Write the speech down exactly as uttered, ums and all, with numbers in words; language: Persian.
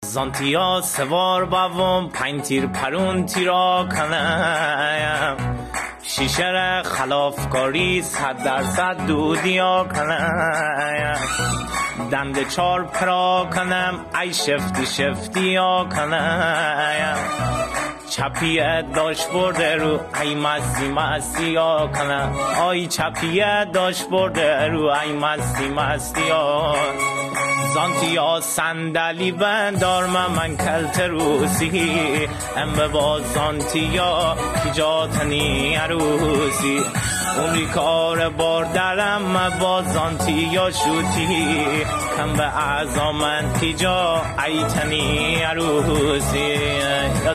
زانتیا سوار باوم پنج تیر پرون تیرا کنم شیشه خلافکاری صد درصد دودیا کنم دند چار پرا کنم ای شفتی شفتی ها کنم چپیه داشت برده رو ای مستی مستی ها کنم آی چپیه داشت برده رو ای مستی مستی ها زانتیا صندلی بندار من کلت روسی ام با زانتیا کی جاتنی عروسی عمری کار باردرم با زانتیا شوتی کم به اعضا من تیجا ایتنی عروسی